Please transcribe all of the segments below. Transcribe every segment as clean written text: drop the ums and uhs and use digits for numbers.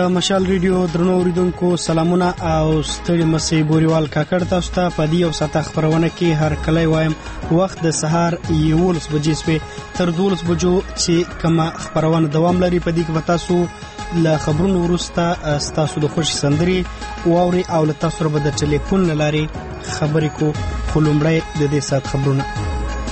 د مشال ریډیو درنو اوریدونکو سلامونه او ستړي مسي بوريوال کاکړ تاسو ته په دې او ساته خبرونه کې هر کله وایم وخت د سهار 11 بجې سپې تر 12 بجو چې کما خبرونه دوام لري په دې کې تاسو له خبرونو وروسته تاسو د خوشي سندري واوري او له تاسو سره د ټلیفون لاري خبرې کو خلومړی د دې سات خبرونه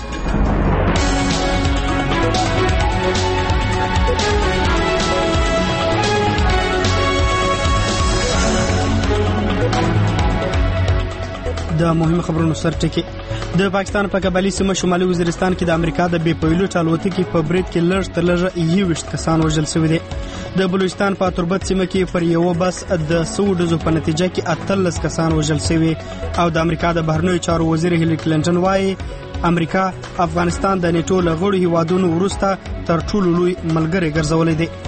د مهمه خبرونو سرټکی د پاکستان په قبالي سیمه شمالي وزیرستان کې د امریکا د بي پایلوټ الوتکې په برید کې لږ تر لږه 20 کسان وژل شوي دي. د بلوچستان په تربت سیمه کې پر یو بس د سودزو په نتیجه کې 18 کسان وژل شوي او د امریکا د بهرنیو چارو وزیر هیلری کلینټن وايي امریکا افغانستان د نیټو لغړو هیوادونو وروسته تر ټولو لوی ملګری ګرځولې دي.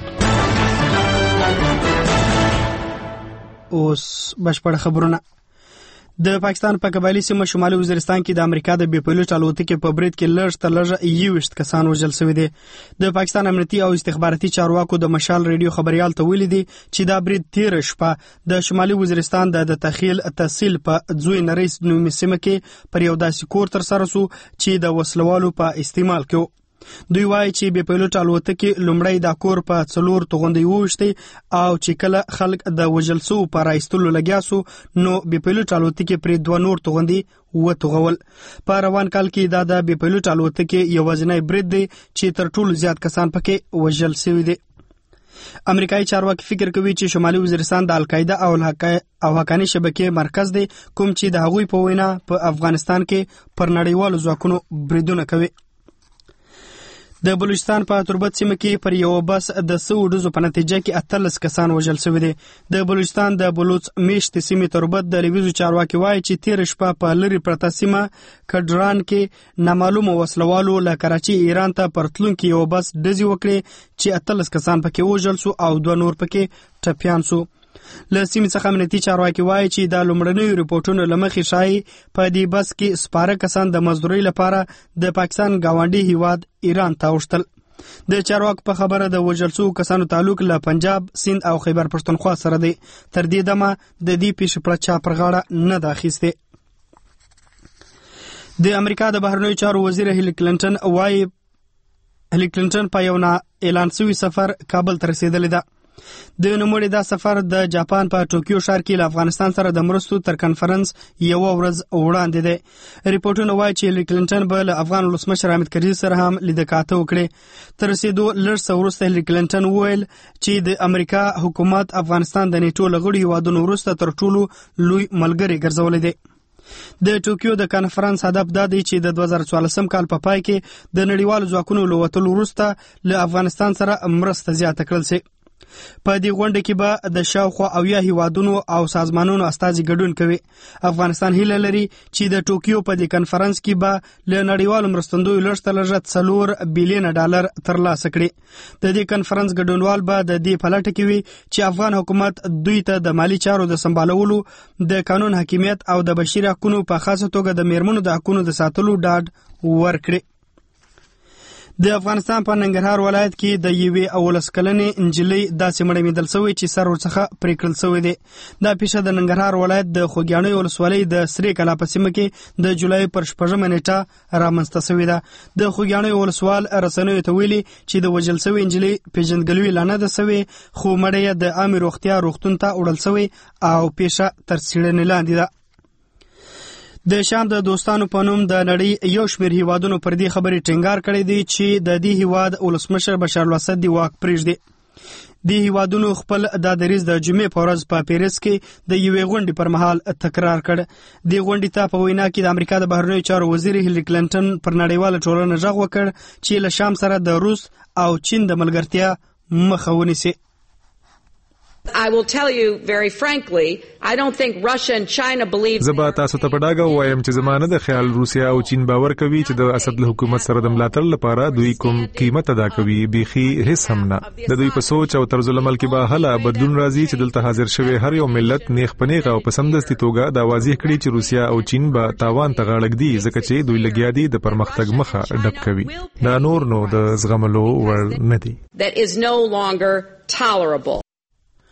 اوس بشپړ خبرونه. د پاکستان په قبالي سیمه شمالي وزیرستان کې د امریکا د بي پایلوټ الوتکې په برید کې لږ تر لږه 20 کسان وژل شوي دي. د پاکستان امنیتي او استخباراتي چارواکو د مشال ریډیو خبريال ته ویلي دي چې دا برید 13 شپه د شمالي وزیرستان د تحصیل په ځوی نریس نومي سیمه کې پر یو داسې کور تر سره سو چې د وسلوالو په استعمال کې دوی وایي چې بي پایلوټ الوتکې لومړی د کور په 4 توغندې ووشتي او چې کله خلک د وجلسو پر ایستلو لګیا سو نو بي پایلوټ الوتکې پر 2 نور توغندې وتوغول. په روان کال کې د بي پایلوټ الوتکې یوازینی برید دی چې تر ټولو زیات کسان پکې وژل شوي دي. امریکایي چارواکي فکر کوي چې شمالي وزیرستان د القاعده او حقانی شبکې مرکز دی کوم چې د هغوی په وینا په افغانستان کې پر نړیوالو ځواکونو بریدونه کوي. د بلوچستان په تربت سیمه کې پر یو بس د سودزو په نتیجه کې 18 کسان وژل شوي دي. د بلوچستان د بلوچ میشت سیمې تربت د لویزو چارواکي وایي چې 13 شپه په لری پرته سیمه کډران کې نامعلومه وسلوالو له کراچي ایران ته پرتلونکي یو بس ډزې وکړي چې 18 کسان پکې وژل شو او 2 نور پکې ټپيان شو. له سیمې څخه امنیتي چارواکي وایي چې د لومړنیو ریپورتونو لمخې شایي په دې بس کې سپاره کسان د مزدورۍ لپاره د پاکستان گاونډي هیواد ایران ته وشتل. د چارواکو په خبره د وژل شوو کسانو تعلق له پنجاب، سند او خیبر پښتونخوا سره دی. تر دې دمه د دې پیښې پر چا پر غاړه نه ده اخیستې. د امریکا د بهرنیو چارو وزیر هیلری کلینټن وايي هیلری کلینټن په یو نه اعلان شوی سفر کابل ته رسیدلی ده. د نوموړي دا سفر د جاپان په ټوکیو ښار کې له افغانستان سره د مرستو تر کانفرنس یو ورځ وړاندې دی. ریپورتونه وایي چې هیلری کلینټن به له افغان ولسمشر حامد کرزي سره هم لیدکاته وکړي. تر رسیدو لږ څه وروسته هیلری کلینټن وویل چې د امریکا حکومت افغانستان د نیټو لغړو هیوادونو وروسته تر ټولو لوی ملګری ګرځولی دی. د ټوکیو د کانفرنس هدف دا دی چې د 2014 کال په پای کې د نړیوالو ځواکونو له وتلو وروسته له افغانستان سره مرسته زیاته کړل شي. په دې غونډه کې به د شاوخوا 80 هیوادونو او سازمانونو استازي ګډون کوي. افغانستان هیله لري چې د ټوکیو په دې کانفرنس کې به له نړیوالو مرستندویو لږ تر لږه $4 بلین ترلاسه کړي. د دې کانفرنس ګډونوال به د دې په لټه کې وي چې افغان حکومت دوی ته د مالی چارو د سمبالولو، د قانون حاکمیت او د بشري حقوقو په خاصه توګه د میرمنو د حقوقو د ساتلو ډاډ ورکړي. د افغانستان په ننګرهار ولایت کې د یوې 18 کلنې انجلۍ داسې مړه میندل شوې چې سر ورڅخه پرې کړل شوی دی. دا پیښه د ننګرهار ولایت د خوږیاڼیو ولسوالۍ د سرې کلا په سیمه کې د جولای پر 4 نیټه رامنځته شوې ده. د خوږیاڼیو ولسوال رسنیو ته ویلي چې د وژل شوې انجلۍ پیژندګلوي لا نه ده شوې خو مړه یې د عامې روغتیا روغتون ته وړل شوې او پیښه تر څېړنې لاندې ده. د شام د دوستانو په نوم د نړۍ یو شمېر هیوادونو پر دې خبرې ټینګار کړی دی چې د دې هیواد ولسمشر بشار الاسد دی واک پرېږدي. د هیوادونو خپل دا دریځ د جمعې په ورځ په پیرس کې د یوې غونډې پر مهال تکرار کړ. د غونډې ته په وینا کې د امریکا د بهرنیو چارو وزیر هیلری کلینټن پر نړیواله ټولنه غږ وکړ چې له شام سره د روس او چین د ملګرتیا مخه ونیسي. I will tell you very frankly, I don't think Russia and China believe. زبا تاسو ته پډاګه وایم چې زمانه د خیال روسیا او چین باور کوي چې د اسد له حکومت سره د ملاتړ لپاره دوی کوم قیمت ادا کوي. بيخي هیڅ هم نه. د دوی په سوچ او طرز العمل کې به هله بدلون راځي چې دلته حاضر شوی هر یو ملت نیغ پنیغه او پسندستي توګه دا واضح کړي چې روسیا او چین به تاوان ته غاړه ږدي ځکه چې دوی لګیا دي د پرمختګ مخه ډب کوي. دا نور نو د زغملو ور نه دي. That is no longer tolerable.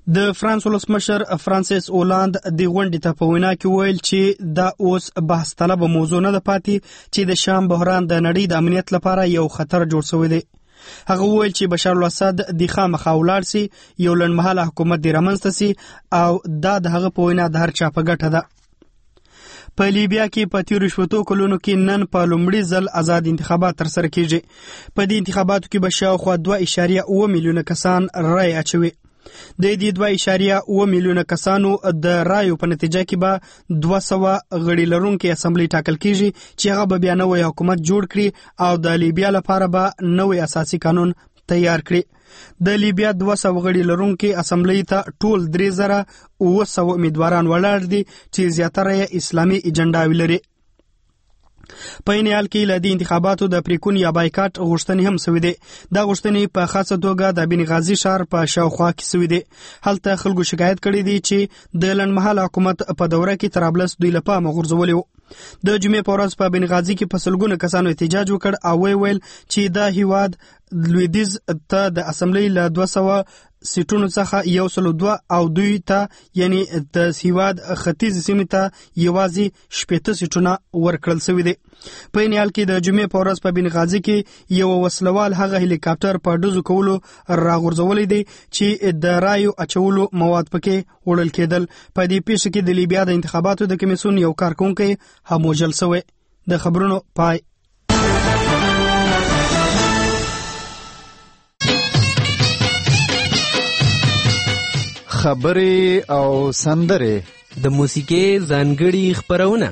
د فرانس ولسمشر فرانسیس اولاند د غونډې ته په وینا کې ویل چې دا اوس بحث طلب موضوع نه ده پاتې چې د شام بحران د نړۍ د امنیت لپاره یو خطر جوړ شوی دی. هغه ویل چې بشار الاسد د خامخا ولاړ سي، یو لنډمهاله حکومت د رامنځته سي او دا د هغه په وینا د هر چا په ګټه ده. په لیبیا کې په تیرو شپږو کلونو کې نن په لومړي ځل آزاد انتخابات ترسره کیږي. په دې انتخاباتو کې به شاوخوا 2.7 میلیونه کسان رای اچوي. د دې 2.7 میلیونه کسانو د رایو په نتیجه کې به 200 غړي لرونکي اسمبلی ټاکل کیږي چې هغه به بیا نوی حکومت جوړ کړي او د لیبیا لپاره به نوی اساسي قانون تیار کړي. د لیبیا 200 غړي لرونکي اسمبلی ته ټول 3900 امیدواران ولاړ دي چې زیاتره یې اسلامي ایجنډا لري. په این حال کې لدی انتخاباتو د پریکون یا بایکاټ غوښتنې هم شوې دي. دا غوښتنې په خاصه توګه د بنغازي ښار په شاوخوا کې شوې دي. هلته خلکو شکایت کړی دی چې د لنډمهاله حکومت په دوره کې طرابلس دوی له پامه غورځولي وو. د جمعې په ورځ په بنغازي کې په سلګونه کسانو احتجاج وکړ او ویل چې دا هیواد لویدیز ته د اسمبلی له 200 سیټونو څخه 102 او دوی ته یعنی د هیواد ختیځ سیمې ته یوازې 70 سیټونه ورکړل شوي دي. په این حال کې د جمعې په ورځ په بنغازي کې یو وسلوال هغه هلیکاپټر په ډزو کولو راغورځولی دی چې د رایو اچولو مواد پکې وړل کېدل. په دې پیښه کې د لیبیا د انتخاباتو د کمیسیون یو کارکونکی هم وژل شوی. د خبرونو پای. خبرې او سندرې د موسیقۍ ځانګړي خبرونه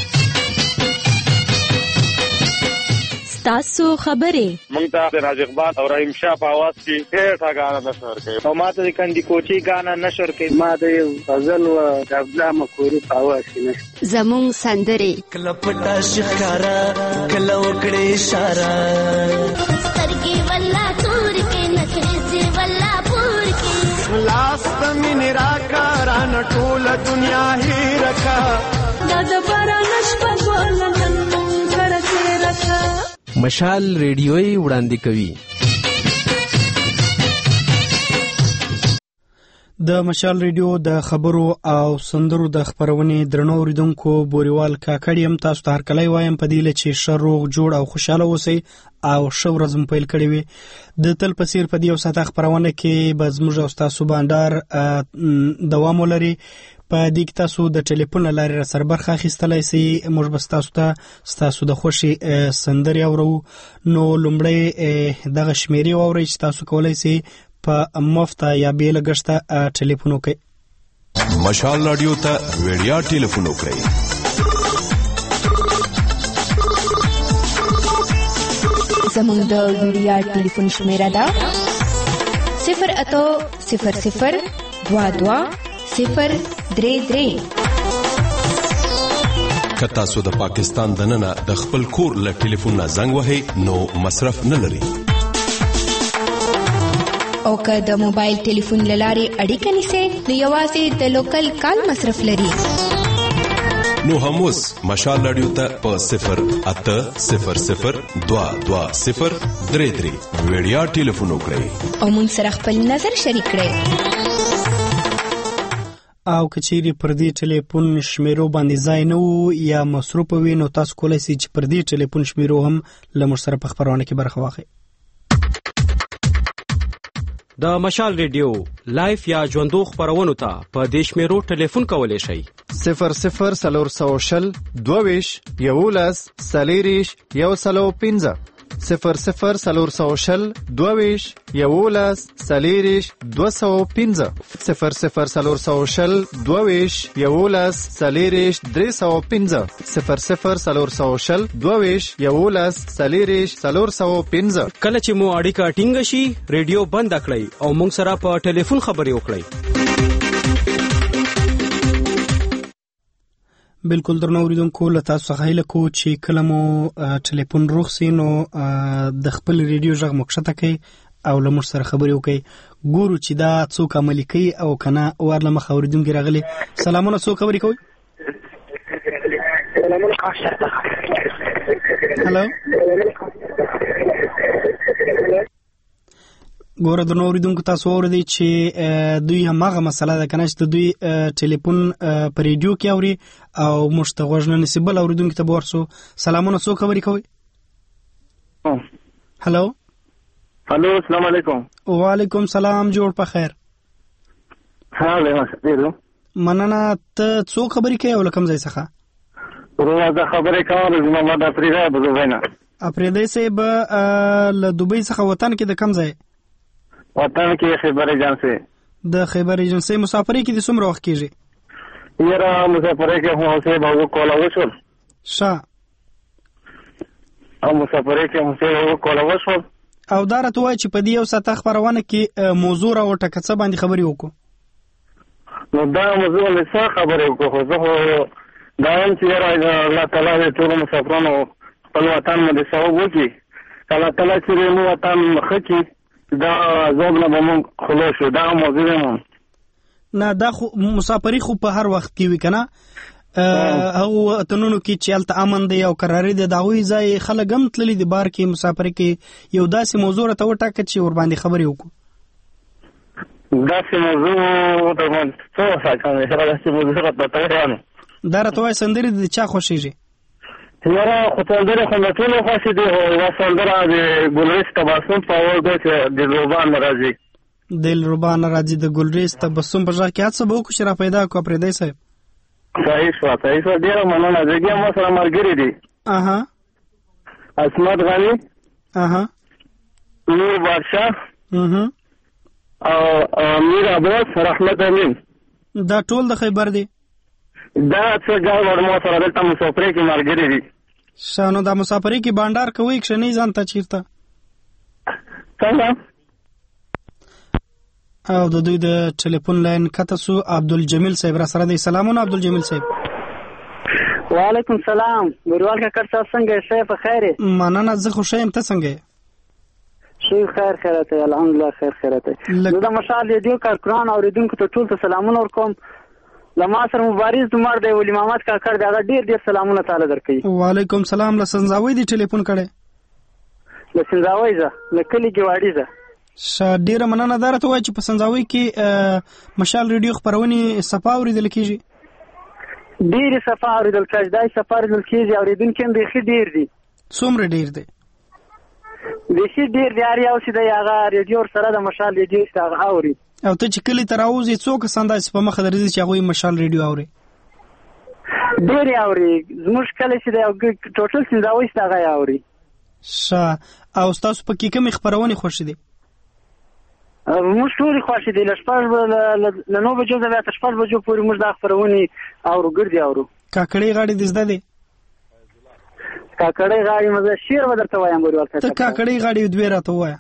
ستاسو خبرې مونږ ته د راج اقبال او رحیم شاه په आवाज کې ډېر غاڼه نشور کوي او ماته د کندي کوچي غاڼه نشور کوي. ما د غزل او عبدالله مکوري په आवाज کې نشته. زموږ سندرې کله پټا شکارا کله وکړې اشاره سترګې ولا تور کې نخې ولا پور کې لاس من راکاران ټول دنیا هی رکھا دا بارانش په ګولنن کړه رکھا. مشال ریډیوي وړاندې کوي. د مشال ریډیو د خبرو او سندرو د خبرونې درنو اوریدونکو بوريوال کاکړیم تاسو ته هرکلی وایم په دې لچې شروع جوړ او خوشاله اوسئ او شو ورځم پیل کړی وي. د تل پسیر په دې ساته خبرونه کې به زموږ او تاسو باندې دوام ولري. په دې کې تاسو د ټلیفون لارې را سره برخه اخیستلای شئ. موږ به تاسو د خوشي سندري اورو. نو لومړی دغه شمیرې واورئ چې تاسو کولای شئ په مفته یا بیل لګښته ټلیفون وکړئ. مشال رادیو ته ویډیا ټلیفون وکړئ. زموږ د ویډیا ټلیفون شمیره ده 0800022 که تاسو د پاکستان دننه د خپل کور له ټلیفون نه زنګ وهئ نو مصرف نه لري. او که د موبایل ټلیفون لارې اړیکه نیسئ نو یوازې د لوکل کال مصرف لري. نو هم اوس مشال رادیو ته په 08000220333 ویډیا ټلیفون وکړئ او مونږ سره خپل نظر شریک کړئ. او کچېری پر دې ټلیفون شمیرو باندې ځای نه وو یا مصروف وي نو تاسو کولای شئ چې پر دې ټلیفون شمیرو هم له موږ سره په خبرونه کې برخه واخلئ. د مشال ریډیو لایف یا ژوندو خبرونو ته په دې شمیرو ټلیفون کولای شئ 00422 11 سلیریش 105 00422 11 سلیریش 205 00422 11 سلیریش 305 00422 11 سلیریش 405. کله چې مو اړیکه ټینګ شي ریډیو بند کړئ او موږ سره په ټلیفون خبرې وکړئ. بالکل درنو اوریدونکو له تاسو څخه هیله کوو چې کله مو ټلیفون روغ سي نو د خپل ریډیو غږ مکشته کوي او له موږ سره خبرې وکړي. ګورو چې دا څوک عملي کوي او کنه ورله مخ اوریدونکو راغلي. سلامونه، څوک خبرې کوي؟ هلو ګوره د نورو دونکو تاسو اوردی چې دوی هماغه مسله ده کنه چې دوی ټلیفون په ریډیو کې اوري او مشتغوج نه نسبل اوریدونکو ته ورسو. سلامونه، څو خبرې کوي؟ هلو السلام علیکم. وعلیکم سلام، جوړ په خیر. مننه. ته څو خبرې کوي او لکم ځای څخه؟ روزه خبرې کوم محمد افریدی بزوینه. افریدی صاحب له دوبۍ څخه وطن کې د کم ځای؟ وطن کې خیبر ایجنسی. د خیبر ایجنسی مسافرۍ کې د څومره وخت کېږي؟ یاره مسافرۍ کې هم اوسې به کولا وشول. او مسافرۍ کې هم اوسې کولا وشول. او دا راته وایي چې په دې یو ساعت خبرونه کې موضوع راوټه څه باندې خبرې وکړو؟ نو دا موضوع له څه خبرې وکړو؟ خو زه دا هم چې الله تعالی دې ټول مسافرانو خپل وطن باندې ثواب وکړي. الله تعالی چې مو وطن ښه کړي دا عذاب نه به مونږ خلاص شو. دا موضوع هم نه، دا خو مسافري خو په هر وخت کې وي که نه؟ هغو وطنونو کې چې هلته امن دی او قراري دی د هغوی ځای خلک هم تللي دي بار کې مسافرۍ کې. یو داسې موضوع راته وټاکه چې ورباندې خبرې وکړو. داسې موضوع څه وساکم داسې موضوع راته دا راته وایي سندرې د چا خوښېږي؟ یاره خو سندرې خو د ټولو خوښې دي. یوه سندره د ګلریز تبسم په اول دی چې دلربا نه راځي. دلربا نه راځي د ګلریز تبسم په غږ کې هڅه به وکړو چې را پیدا کړو افریدی صاحب. صحیح شوه ډېره مننه. زه هم سره ملګري دي عصمت غني، نور بادشاه او امیر عباس، رحمت امین. دا ټول د خیبر دي؟ دا څه ګاو ما سره دلته مسافرۍ کې ملګري دي. نو دا مسافرۍ کې بانډار کوئ که نه ځان ته چېرته؟ څنګه؟ او د دوی د ټلیفون لاین کته سو. عبدالجمیل صاحب را سره دی. سلامونه عبدالجمیل صاحب. وعلیکم سلام. ګوروال کاکړ صاحب څنګه یې؟ ښه په خیر یې؟ مننه، زه خو ښه یم. ته څنګه یې؟ ښه خیرات دی الحمدلله. خیرات دی. زه د مشال ریډیو کارکران اوریدونکو ته ټول ته سلامونه ورکوم. له ما سره مبارز دمر دی ولی محمد کاکړ دی، هغه ډېر سلامونه تعالی درکوي. وعلیکم سلام. له سنځاوۍ دی ټلیفون کړی؟ له سنځاوۍ زه له کلي ګواډي زه. ډېره مننه. دا راته وایي چې په سنځاوۍ کې مشال ریډیو خپرونې صفا اورېدل کېږي؟ ډېرې صفا اورېدل کېږي. دا صفا اورېدل کېږي. اورېدونکي هم بیخي ډېر دي. څومره ډېر دی؟ بیخي ډېر دی. هر یو چې دی هغه ریډیو ورسره د مشال ریډیو چې هغه اوري. او ته چې کلي ته راوځې څو کسان داسې په مخه درځي چې هغوی مشال ریډیو اوري؟ ډېرې اوري. زموږ کلی چې دی ټوټل سنځاوۍ چې هغه یې اوري. او ستاسو په کې کومې خپرونې خوښې دي؟ موږ ټولې خوښې دي. له 9 بجو نه تر 6 بجو پورې موږ دا خپرونې اورو، ګرځي اورو. کاکړۍ غاړې دې زده دي؟ کاکړۍ غاړې مزه شعر به درته وایم. ګوروال ته کاکړۍ غاړې دوې راته ووایه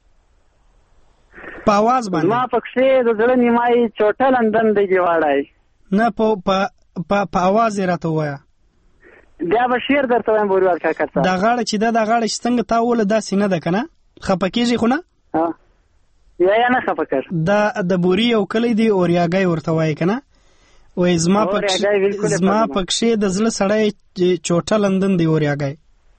په اواز باندې. ما پکښې د زړه نیمایي چوټه لندن دی ګواړی. نه په اواز یې راته ووایه. بیا به شعر درته وایم ګوروال کاکړ صاحب. دا غاړه چې دا غاړه چې څنګه تا وله داسې نه ده که نه؟ خفه کېږي خو نه؟ یا نه خفه کړ. دا د بوري یو کلی دی اوریاګی ورته وایي که نه؟ وایي زما پکښې د زړه سړی چوټه لندن دی اوریاګی.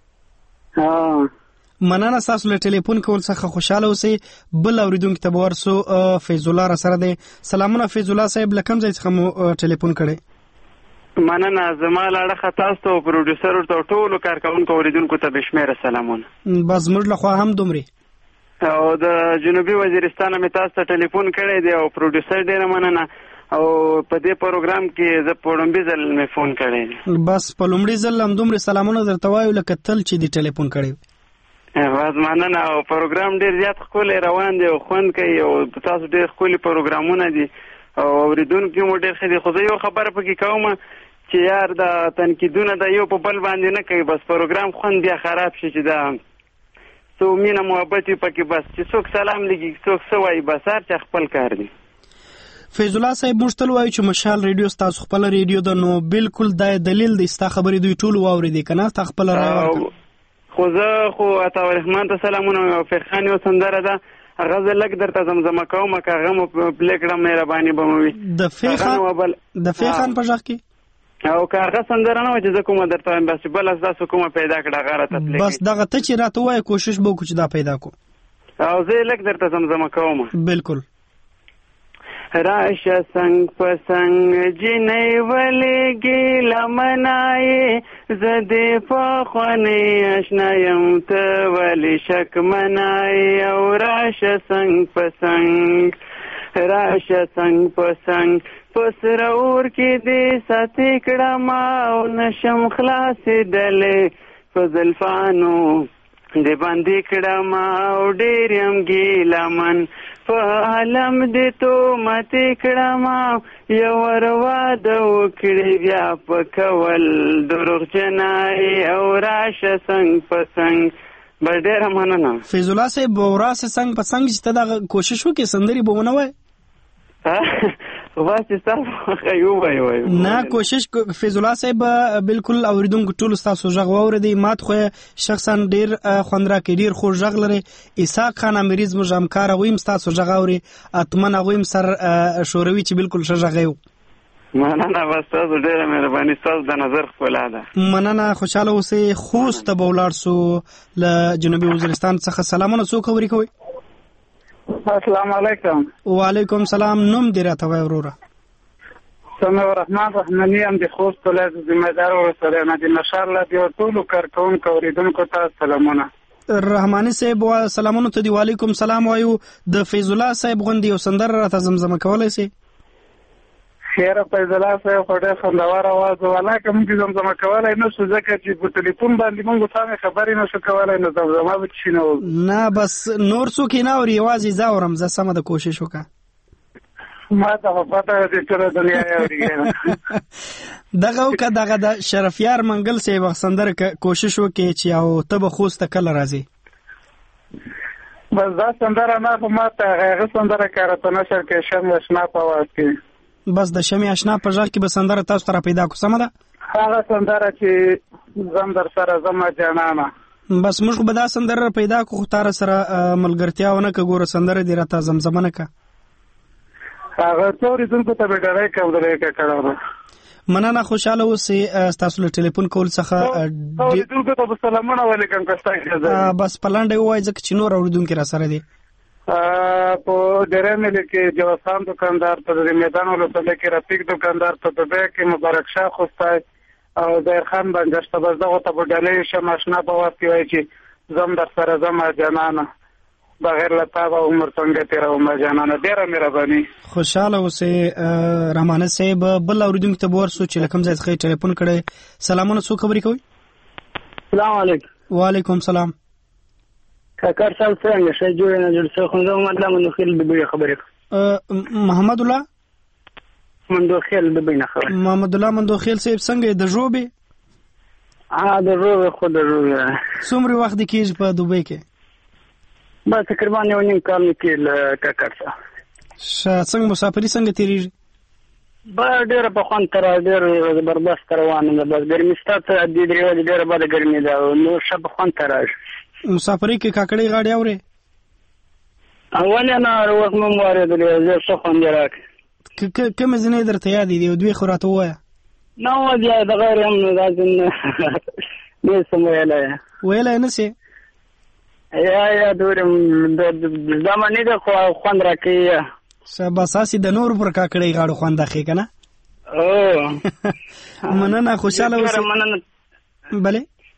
مننه ستاسو له ټلیفون کول څخه خوشحاله اوسئ. بل اورېدونکي ته به ورسو. فیض الله را سره دی. سلامونه فیض الله صاحب. له کوم ځای څخه مو ټلیفون کړی؟ مننه. زما له اړخه تاسو ته او پروډیوسر ورته ټولو کارکوونکو اوریدونکو ته بشمیره سلامونه. بس زموږ له خوا هم دومرې. او د جنوبي وزیرستان مې تاسو ته ټلیفون کړی دی او پروډیوسر ډېره مننه. او په دې پروګرام کې زه په لومړي ځل مې فون کړی دی. بس په لومړي ځل هم دومره سلامونه درته وایو لکه تل چې دې ټلیفون کړی. بس مننه. او پروګرام ډېر زیات ښکلی روان دی او خوند کوي او تاسو ډېر ښکلي پروګرامونه دي او اورېدونکي مو ډېر ښه دي. خو زه یو خبره پکې کوم چې یار دا تنقیدونه د یو په بل باندې نه کوي. بس پروګرام خوند بیا خراب شي چې دا څو مینه محبت وي پکې. بس چې څوک سلام لګي څوک څه وایي بس هر چا خپل کار دی. فیض الله صاحب موږ تل وایو چې مشال ریډیو ستاسو خپله ریډیو ده. نو بالکل دا دلیل دی ستا خبرې دوی ټول واورېدې که نه؟ تا خپله رایه ورکړه. خو زه خو عطاالرحمن ته سلامونه او فیخان یو سندره ده هغه زه لږ درته زمزمه کوم که هغه مو پلی کړم مهرباني به مو وي. د فیخان په غږ کې او که هغه سندره نه وه چې زه کومه درته وایم بس بله ستاسو کومه پیدا کړه هغه راته پلی کړئ. بس دغه ته چې راته ووایه کوشش به وکړو چې دا پیدا کړو. او زه لږ درته زمزمه کوم. بالکل. راشه څنګ په څنګ جنۍ ولې ګیله منایې زه دې پخوانۍ اشنا یم ته ولې شک منایې او راشه څنګ په څنګ راشه څنګ په څنګ په سره اور کې دې ساتې کړم او نشم خلاصېدلی په زلفانو دې باندې کړم او ډېر یم ګیله من په عالم دې تهمتې کړم یو ور واده وکړې بیا په کول دروغجنایې او راشه څنګ په څنګ. بس ډېره مننه. فیض الله صاحب راشه څنګ په څنګ چې ته دغه کوشش وکړې سندرې به ونه وایې؟ نه کوشش فیض الله صاحب بالکل اوریدونکو ټول ستاسو غږ واورېدی. مات خو شخصا ډیر خوند راکړي، ډیر خوږ غږ لري. اسحاق خان امیریز موږ همکار ویم ستاسو غږ اوري اتمن غویم سر شوروي چې بالکل ښه غږ یو. مننه بس تاسو ډیره مهرباني، تاسو د نظر خپله ده. مننه، خوشاله اوسئ. خوست ته به ولاړ سو له جنوبي وزیرستان څخه. سلامونه، څوک خبرې کوئ؟ السلام علیکم. وعلیکم سلام. نوم دې راته وایه وروره. سمیع الرحمن رحماني ام د خوست ولایت ذمہدار ورسره نه دي. ماشاءالله د ټولو کارکونکو اوریدونکو ته سلامونه. رحماني صاحب سلامونه ته دی. وعلیکم سلام وایو. د فیض الله صاحب غوندې یو سندره راته زمزمه کولی سي؟ خیره فیض الله صاحب خو ډېر خوندور اواز والا که موږ زمزمه کولی نه شو ځکه چې په ټلیفون باندې موږ سمې خبرې نه شو کولی نو زمزمه به چی نه و. نه بس نور څوک یې نه اوري، یوازې زه اورم. زه سمه د کوشش وکړه. ما ته خو پته ده چې ټوله دنیا یې اوري. دغه وکړه دغه د شرفیار منګل صاحب سندره کوشش وکړې چې او ته به خوست ته کله راځې؟ بس دا سندره نه خو ما ته هغه سندره کاره په نشر کې شمع اشنا په اواز کې. بس د شمع اشنا په غږ کې به سندره تاسو ته را پیدا کو. سمه ده هغه سندره چې زم در سره زما جانانه. بس موږ به دا سندره پیدا کو خو تاره سره ملګرتیا ونه که ګوره سندره دې راته زمزمه نه که. هغه څو اوریدونکو ته به ډېری کړی کړی. مننه، خوشاله اوسئ. ستاسو له ټلیفون کول څخه اوریدونکو ته به سلامونه ولیکم که ستا اجازه. بس په لنډه ووایئ ځکه چې نور اوریدونکي را سره دي. په ډېری ملي کې جواسان دکاندار ته د میدان ولسوالۍ کې رفیق دکاندار ته د بیه کې مبارک شاه خوستی او ظاهر خان بنجش ته بس دغو ته به ډالۍ شم اشنا په وخت کې وایي چې زم در سره زما جانانه بغیر له تا به عمر څنګه تېرومه جانانه. ډېره مهرباني. خوشحاله اوسئ. رحمانه صاحب بل اورېدونکي ته به ورسو چې له کوم ځای څخه یې ټلیفون کړی. سلامونه، څوک خبرې کوئ؟ سلام علیکم. وعلیکم سلام. کاکر صاحب څنګه ښه جوړ نه جوړ څه خو زه محمد الله مندوخیل د بوی خبرې کوم. محمد الله مندوخیل د بوی نه خبرې. محمد الله مندوخیل صاحب څنګه د ژوبې؟ د ژوبې خو د ژوبې. څومره وخت دې کېږي په دوبۍ کې؟ بس تقریبا یو نیم کال مې کې له کاکر صاحب. څنګه مسافري څنګه تېرېږي؟ ډېره په خوند تر ډېر زبردست روانه ده. بس ګرمي شته ته دې درې ورځې ډېره بده ګرمي ده نو ښه په خوند ته راشي. مسافرۍ کې کاکړۍ غاړې اورې؟ ولې نه اوس مې هم اورېدلې. زه ښه خوند یې راکړې. کومې ځینې درته یاد دي؟ یو دوې خو راته ووایه. نه بیا د غیر هم داسې نه شم ویلی. ویلی نه شې؟ یا دورم دا منې ده خو خوند راکوي. بس هسې د نورو پر کاکړۍ غاړو خوند اخلي که نه؟ مننه، خوشحاله اوسئ. بلې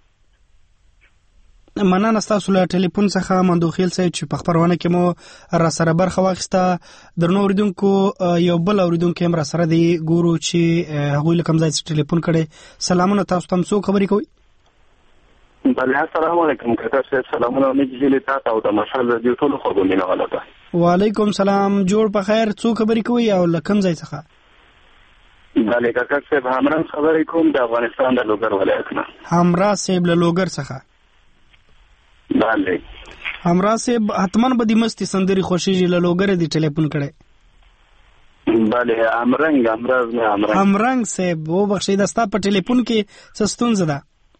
مننه ستاسو له ټلیفون څخه مندوخیل صاحب چې په خپرونه کې مو را سره برخه واخیسته. درنو اوریدونکو یو بل اوریدونکی هم را سره دی، ګورو چې هغوی له کوم ځای څخه ټلیفون کړی. سلامونه، تاسو ته هم څوک خبرې کوئ؟ بله السلام علیکم کاکر صاحب. سلامونه نیک هیلې تاته او د مشال رادیو ټولو خوږو مینهوالو ته. وعلیکم سلام. جوړ په خیر. څوک خبرې کوئ او له کوم ځای څخه؟ بله کاکر صاحب همراه خبرې کوم د افغانستان د لوګر ولایت نه. همراه صاحب له لوګر څخه؟ بله. همراه صاحب حتما به دې مستې سندرې خوښېږي، له لوګره دې ټلیفون کړی؟ بله همرنګ صاحب وبخښئ، دا ستا په ټلیفون کې څه ستونزه ده؟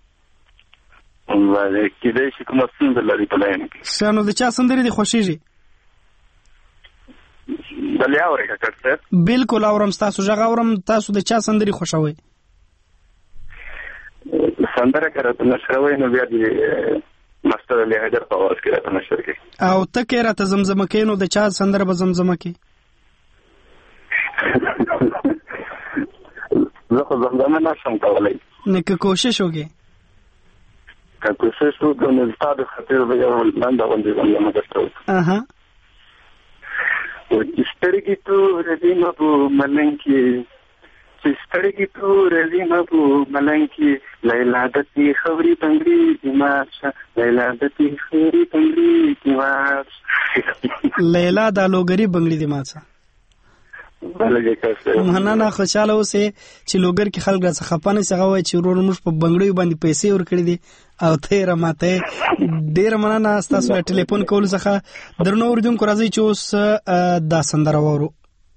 بله کېدای شي کومه ستونزه لري په لاین کې. ښه نو د چا سندرې دې خوښېږي؟ بله اورئ کاکر صاحب؟ بالکل اورم، ستاسو غږ اورم. تاسو د چا سندرې خوښوئ؟ سندره که راته نشروئ نو بیا دې مستر علي حیدر په आवाज کې راته نشر کې او ته کې راته زمزمه کې نو د چا سندره به زمزمه کې زه خو زمزمه نشم کولای نه که کوشش وکې کوشش وکړم نو ستاسو خاطر به یو لاندې باندې زمزمه کوم اها ستړي تور دینه په ملنګي ستړي تور دینه په ملنګي لیلا دتی خوري تنګري دماغه لیلا دتی خوري تنګري دماغه لیلا د لوګری بنگړي دماغه بلګه کاسه مهنه خوشاله اوسه چې لوګر کې خلک راڅخه خپانه څنګه وای چې ورور موږ په بنگړي باندې پیسې ورکړي دي او ته رماته ډیر مننه تاسو ټلیفون کول څخه درنو اوریدونکو راځي چې اوس دا سندره وورو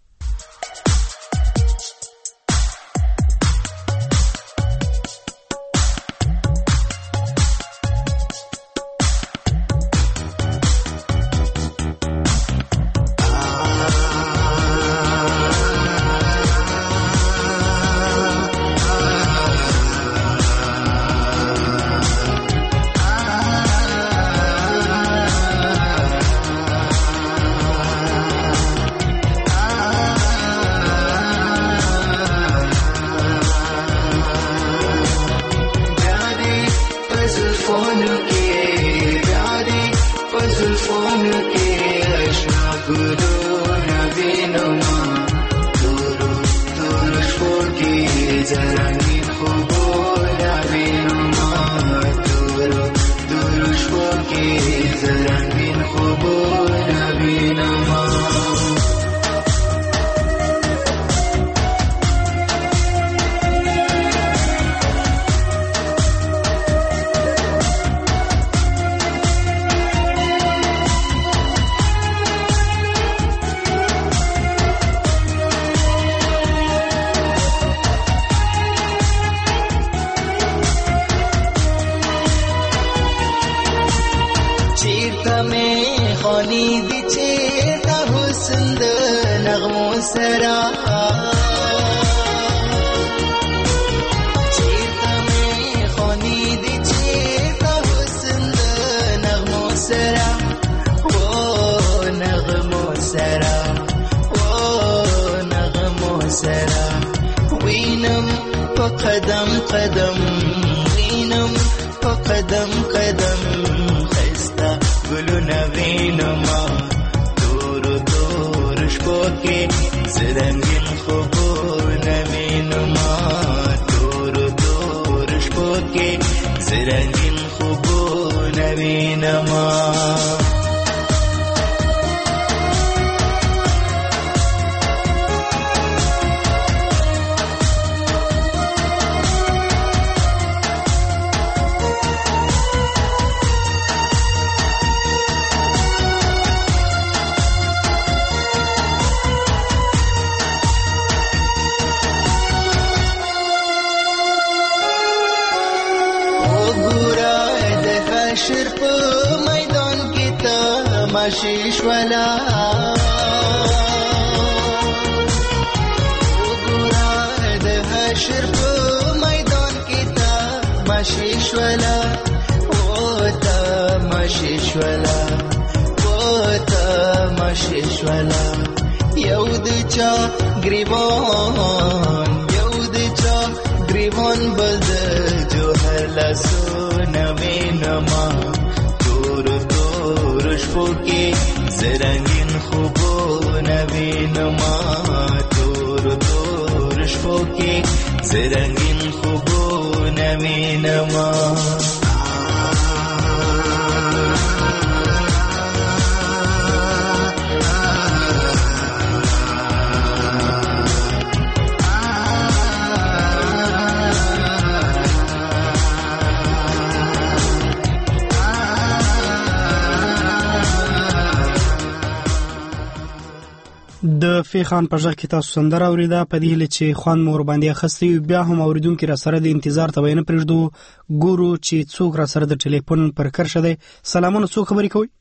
د فیخان په ځخ کې تاسو سندره اوریدا په دې لچې خوان مور باندې اخستې بیا هم اوریدونکو را سره د انتظار ته وینه پرېږدو ګورو چې څوک را سره د ټلیفون پر کرشه دی سلامونه څوک خبرې کوي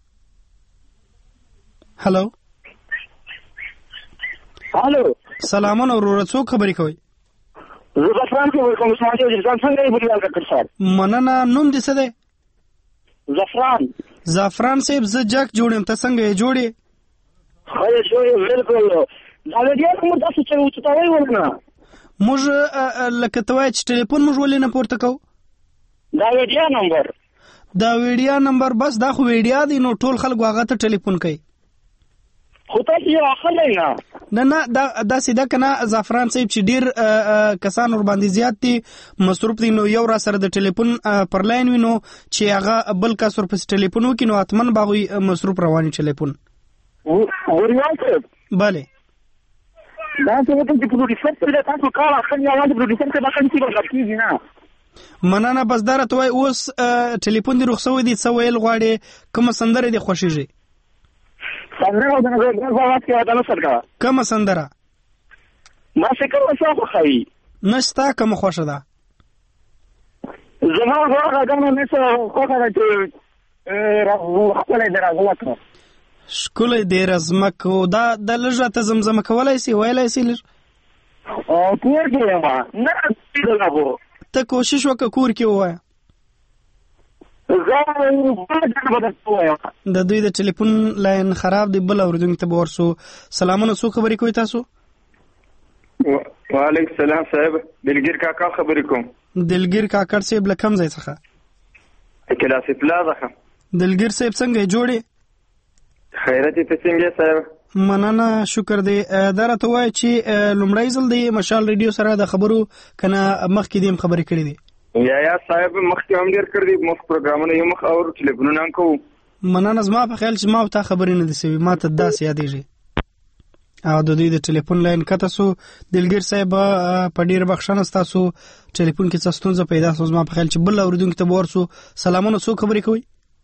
هالو سلامونه ورور څوک خبرې کوي زه ځان کوم کوم سماجي ځان څنګه یې بریال کړ سر مننه نوم دې څه دی زعفران صاحب زه جک جوړم، ته څنګه یې جوړې؟ خیر جوړې بالکل. دا ویډیو نمبر تاسو چې اوچتوي ولنه موږ لکه ته وایې چې ټلیفون موږ ولې نه پورته کوو؟ دا ویډیو نمبر بس دا خو ویډیو دی، نو ټول خلک هغه ته ټلیفون کوي. خو تاسو یې اخلئ نه دا سیده کنه زعفران صاحب چې ډیر کسان ور باندې زیات دي مصروف دي، نو یو را سره د ټلیفون پر لاین وینو چې هغه بل کس ور پس ټلیفون وکړي نو اتمن باغوي مصروف رواني ټلیفون ورياته. bale دا څه وته چې پروډوسر ته تاسو کار اخلي یا د پروډوسر ته باندې څه راکېږي نه مننه. بس دره توای اوس ټلیفون دی رخصوي دي څه ویل غواړي، کوم سندره دی خوښیږي؟ سندره د نظر غواړم چې دا نو سرګه کوم سندره ما څه کوم څه خوښي نشتا کوم خوښه ده زما غواړم دا نو څه خوښه ده چې خپل درازمکو شکل دی رزمکو دا د لږه ته زمزمه کولای سي ویلای سي لږ کور کې ما نه دغه ته کوشش وکړه کور کې وای. د دوی د ټلیفون لاین خراب دی، بل اوردونکو ته ورسو. سلامونه، څو خبرې کوي تاسو؟ وعلیکم السلام صاحب، دلګیر کاکا خبرې کوم. دلګیر کاکا صاحب له کوم ځای څخه؟ کلاسي پلازا څخه. دلګیر صاحب څنګه جوړې؟ خیرت ته څنګه صاحب؟ مننه، شکر دی. دا راته وایي چې لومړی ځل دی مشال ریډیو سره د خبرو کنه مخکې دیم خبرې کړې دي؟ یا صاحب مخکې هم ډیر کړې دي، مخ پروګرامونه یو مخ او ټلیفونونه هم کوو. مننه، زما په خیال چې ما او تا خبرې نه دي سوي، ما ته داسې یادېږي. او د دوی د ټلیفون لاین کته سو. دلګیر صاحب په ډیر بخښنه ستاسو ټلیفون کې څه ستونزه پیدا سو، زما په خیال چې بل اوریدونکو ته ورسو. سلامونه، څو خبرې کوي؟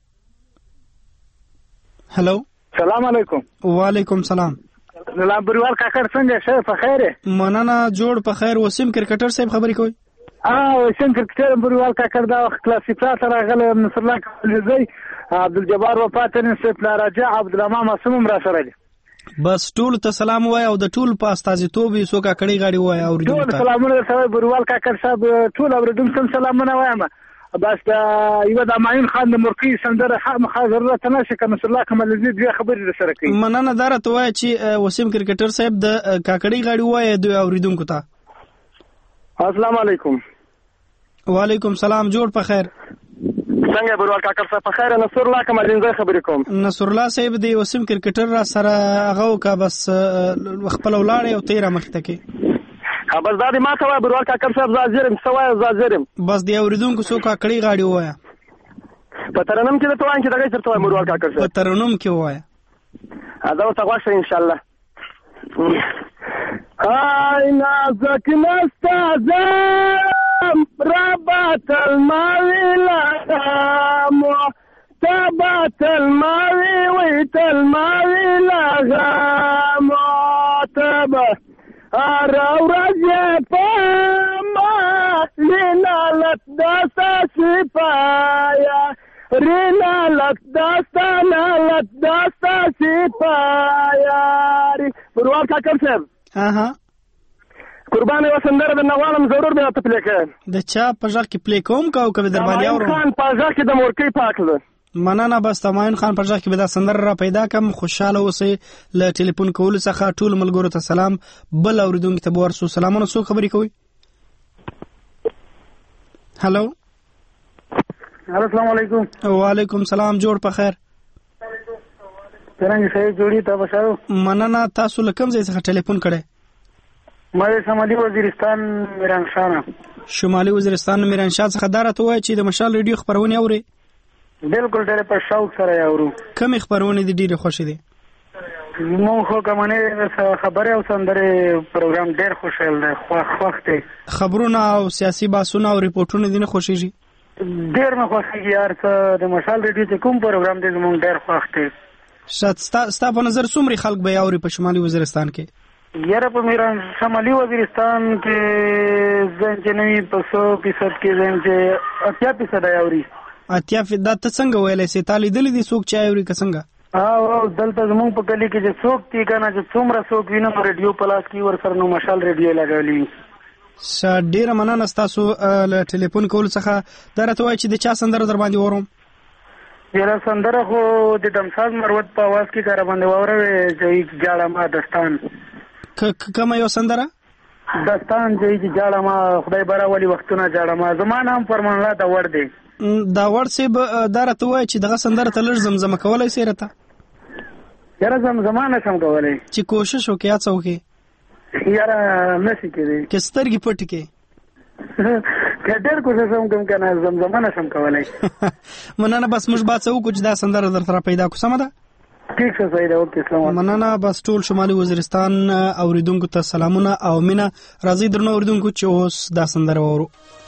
هلو، سلام علیکم. وعلیکم سلام. لامبروال کاکړ څنګه شه په خیره؟ مننه، جوړ په خیر. وسیم کرکټر صاحب خبرې کوي؟ وسیم کرکټر لامبروال کاکړ دا کلاسیکا سره غل نصر الله کلیزی عبدالجبار وفاتن صاحب راجع عبدالرحمن معصوم را سره دي. بس ټول ته سلام وای او د ټول په استازیتوب یې سو کاکړی غاړي وای او ټول سلامونه سره بروال کاکړ صاحب ټول اوردونکو سلامونه وایم. بس دا یو د ماین خان د مرقي سندره خامخا ضرورت نه شي کنه نصر الله کمالزی دوی خبرې سره کوي. مننه، دره ته وای چې وسیم کرکټر صاحب د کاکړی غاړي وای دوی اوریدونکو ته. السلام علیکم. وعلیکم سلام، جوړ په خیر. څنګه بروال کاکړ صاحب په خیر؟ نصر الله کمالزی خبرې کوم. نصر الله صاحب دی وسیم کرکټر را سره هغه کا بس خپل ولاړ او تیر مخته کې بس دا دې ما ته وای بروال کاکړ صاحب زاجرم سوای زاجرم. بس دی اوریدونکو سو کاکړی غاړي وای په ترنم کې ته وای چې دغه چرته وای بروال کاکړ صاحب په ترنم کې وای دا ته غواړم ان شاء الله. ay نازک نستازم ربات الماوی لغام تبات الماوی ویت الماوی لغام تبا ارو رجع فما لینا لک دستا سپایا رینا لک دستا نالک دستا سپایا بروال کاکر صاحب قربان وسندره د نوالم ضرور به ته پلی کړه. د چا په ځل کې پلی کوم کا او کبه در باندې اورم خان په ځل کې د مورکی پاکله. مننه، بس تماین خان په ځل کې به دا سندره را پیدا کم. خوشاله اوسئ. له ټلیفون کول څخه ټول ملګرو ته سلام. بل اوریدونکو ته ورسو. سلامونه، څو خبرې کوي؟ هلو، السلام علیکم. وعلیکم سلام، جوړ په خیر. څنګه شې جوړی تاسو سره؟ مننه، تاسو لکم ځای څخه ټلیفون کړئ؟ مې شمالي وزیرستان میرانشاه. شمالي وزیرستان میرانشاه څخه دارته وای چې د مشال ریډیو خبرونه اوري؟ بالکل ډېر په شوق سره اورو. کوم خبرونه دي ډېر خوشی دي؟ مو خو کومه خبره او سندره پروګرام ډېر خوشاله ده. وخت خبرونه او سیاسي باسونه او ریپورتونه دي نه خوشیږي؟ ډېر نه خوشیږي یار. څه د مشال ریډیو ته کوم پروګرام دی زموږ ډېر خوښ دی. ستا په نظر څومره خلک به اوري په شمالي وزیرستان کې؟ یاره په میران شمالي وزیرستان کې ځنجنوي په 100% کې ځنجه 80% اوري. 80% دا ته څنګه ویلې سي تالي دلی دي څوک چا اوري که څنګه؟ او دلته زموږ په کلی کې چې څوک تي کنه چې څومره څوک وینم ریډیو پلاس کې ور سره نو مشال ریډیو لګولې. ډیره مننه تاسو له ټلیفون کول څخه. دا راته وای چې د چا سندره در باندې ورم؟ یاره سندره خو د دمساز مروت په आवाज کې کار باندې واورې چې جاړه ما دستان کوم یو سندره دستان چې جاړه ما خدای بارا ولی وختونه جاړه ما زمانه هم فرمان الله دا ور دی دا ور سه دارته وای چې دغه سندره تلر زمزمه کولای سي رته یاره زمانه سم کولای چې کوشش وکړي اڅو کې یاره نسی کېږي کې سترګې پټ کې کډر کوشش هم کوم کنه زمزمه سم کولای مننه بس موږ با څو کوم دا سندره درته پیدا کو سم ده ٹھیک شه صحیح ده اوکې سلام مننه بس ټول شمالي وزیرستان اوریدونکو ته سلامونه او مینا راځي درنو اوریدونکو چې اوس دا سندره وورو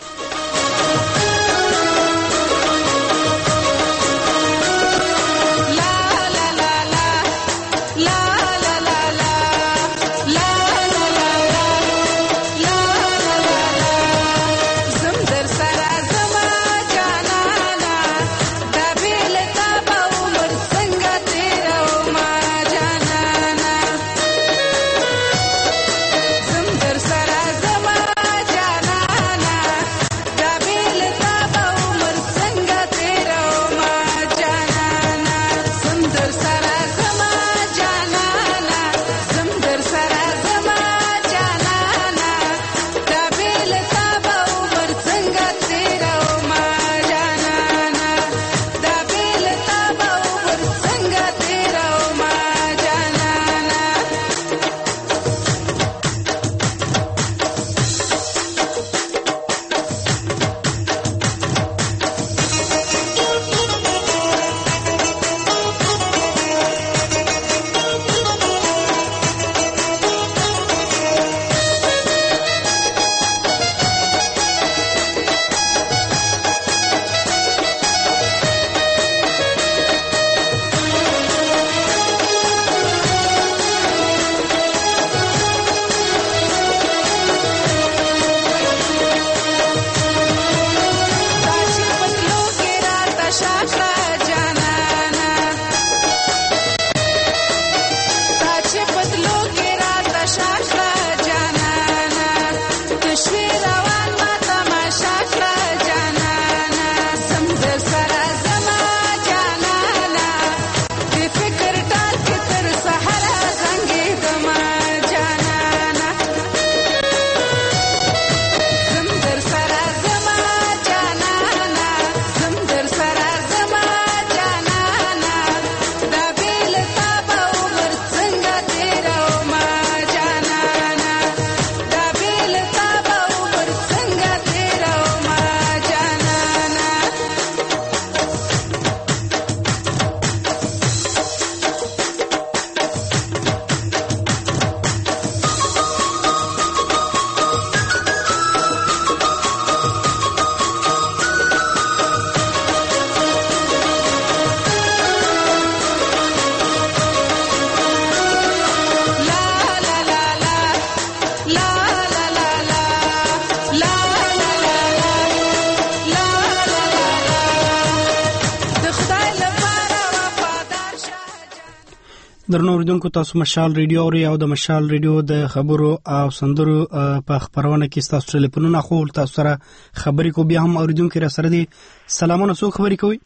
درنو اوریدونکو تاسو مشال ریډیو اوري او د مشال ریډیو د خبرو او سندرو په خبرونه کې تاسو ټلیفونونه خو تاسو سره خبرې کو بیا هم اوریدونکو را سره دي سلامونه سو خبرې کوي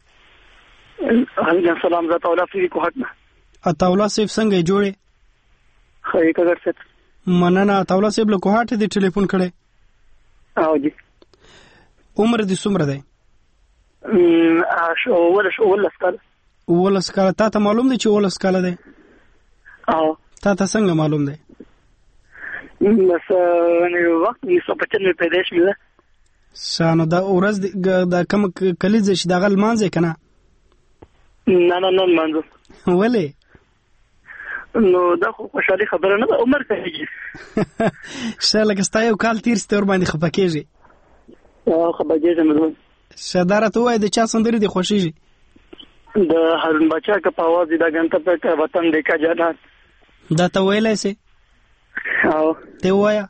علیکم سلام زه تولا فری کوهټ اتاولا سیف څنګه جوړې خې کګر ست مننه اتاولا سیف له کوهټ دي ټلیفون کړي او جی عمر دې څومره دی ولس کال تا ته معلوم دی چې ولس کال دی او تا ته څنګه معلوم دی بس نو وخت یې 195 پیدائش مله شانو دا ورځ د کوم کلیز شي د غل مانځه کنه نه مانځو ولې نو دا خو خوشالي خبره نه عمر کوي شاله کستا یو کال تیر ستور باندې خپکیږي خپکیږي نو شدارت وای د چا سندري دی خوشيږي د هارون بچا کا پاواز د غنټه په وطن د کا جانان دا ته ویلای سي او ته وایا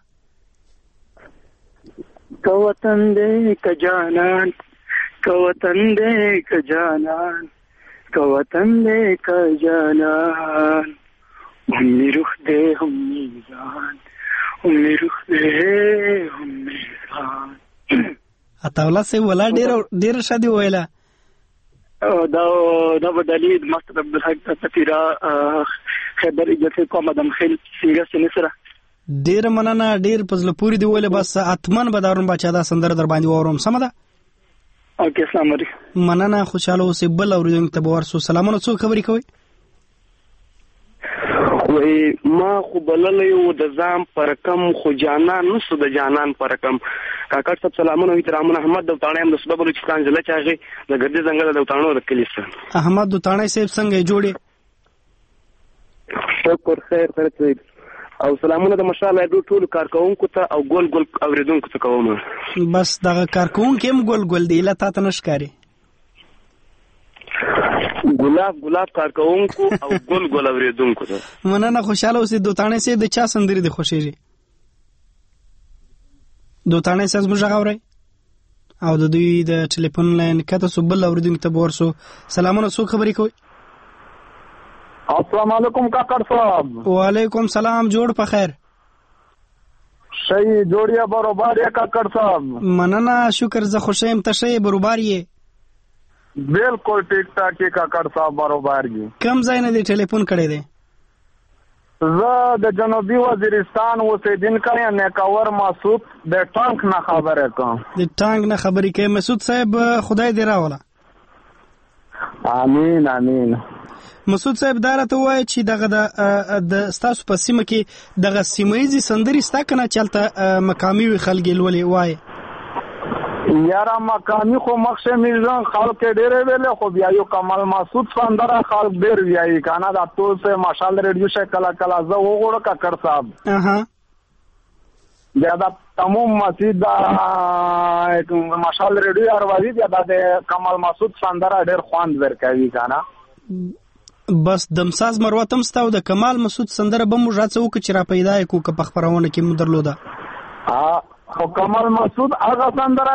کا وطن د کا جانان کا وطن د کا جانان کا وطن د کا جانان هم روح دې هم میزان هم روح دې هم میزان اتاولا سه ولا ډیر شادي ویلا دا بدلی مستر عبدالحق تفیرا خیبر ایجاد کوم ادم خیل سیګه سنسره ډیر مننه ډیر پزله پوری دی ولې بس اتمن به دارون بچا دا سندره در باندې وورم سم ده اوکې السلام علیکم مننه خوشاله اوسې بل اوریدونکو ته ورسو سلامونه څو خبرې کوي وای ما خو بلل یو د ځام پر کم خو جانان نسو د جانان پر کم کاکړ صاحب سلامونه احترام احمد دوتانه هم د صوبه بلوچستان ضلع چاغي د ګردې ځنګل د دوتانو د کلیسا احمد دوتانه صاحب څنګه جوړي شکر خیر سره او سلامونه د مشال د ټول کارکونکو ته او ګول ګول اوریدونکو ته کوم بس دا کارکونکو هم ګول ګول دی لته ته نشکاري ګلاب کارکونکو او ګول ګول اوریدونکو ته مننه خوشاله اوسې دوتانه سي د چا سندري د خوشيږي دوتانه سي زموږ غوړی او د دوی د ټلیفون لاین کته سبل اوریدونکو ته ورسو سلامونه څو خبرې کوي السلام علیکم کاکړ صاحب وعلیکم سلام جوړ په خیر شي جوړیا برابر یا کاکړ صاحب مننه شکر زه خوشیم ته شي برابر یې بالکل ټیک ټاک کې کاکړ صاحب برابر یې کم ځای نه دی ټلیفون کړی دی زه د جنوبي وزیرستان اوسیدونکی نیکاور مسعود د ټانک نه خبره کوم د ټانک نه خبرې کوي مسعود صاحب خدای دې راوله امين امين مسعود صاحب دا راته وایي چې دغه د ستاسو په سیمه کې دغه سیمایي سندري ستا کنه چلته مقامي خلک لولې وایي یارا مقامی خو مخشه میزان خلق ډېر ویلې خو بیا یو کمال مسعود سندره خلق ډېر ویایي کنه دا ټول څه ماشال ریډیو شه کلا کلا زه وګورم کاکړ صاحب اها بیا دا تمام مسجد دا ماشال ریډیو اروازي بیا د کمال مسعود سندره ډېر خواند ورکوي کنه بس دمساز مروتم ستاو د کمال مسعود سندره به موږ راڅو چې را پیدا کو که په خبرونه کې مو درلوده خو کمال مسعود هغه سندره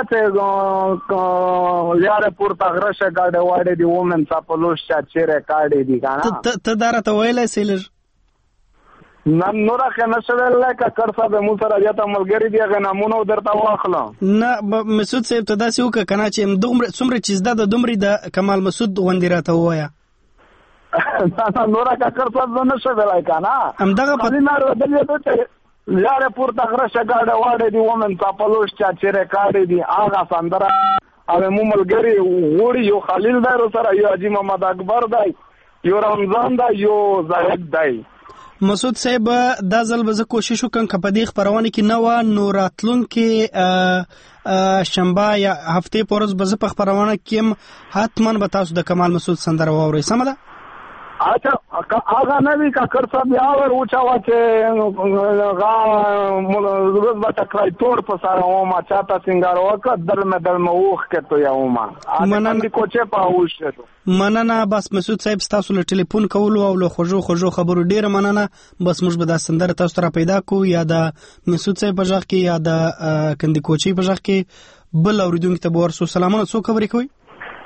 چې یاره پورته غرشه گاډه واړې دی ومن صاحب چا چیرې کاډې دی کنه ته دارته ویلې سیلر نن نور که نشول لکه کړ صاحب مو سره یا ته ملګری دی غو نمونه درته واخلم نه مسعود صاحب ته داسې وک کنه چې دومره څومره چیز د دومره د کمال مسعود غوندې راته وایا نور که کړ صاحب نشول کنه همدغه په نه ودلې یاره پورته غرشه گاډه واړې دی ومن صاحب چا چیرې کاډې دی هغه سندره او مو ملګری وړي یو خلیل دی سره یو حاجی محمد اکبر دی یو رمضان دی یو زاهد دی مسعود صاحب دا ځل به زه کوشش وکم که په دې خپرونه کې نه وه نو راتلونکې شنبه یا هفتې په ورځ به زه په خپرونه کې هم حتما به تاسو د کمال مسعود سندره واورئ سمه ده اچھا آغا نوی کاکړ صاحب یا ور اوچاوه چې روز به ټکرای تور په سره وما چاته سنگار وکړه در مې اوښ کې تو یا وما مننه کوچه پاوش مننه بس مسعود صاحب تاسو له ټلیفون کولو او له خوږو خبرو ډیره مننه بس موږ به دا سندره تاسو ته پیدا کو یا د مسعود صاحب په ځخ کې یا د کندي کوچي په ځخ کې بل اوریدونکو ته ورسو سلامونه څو خبرې کوي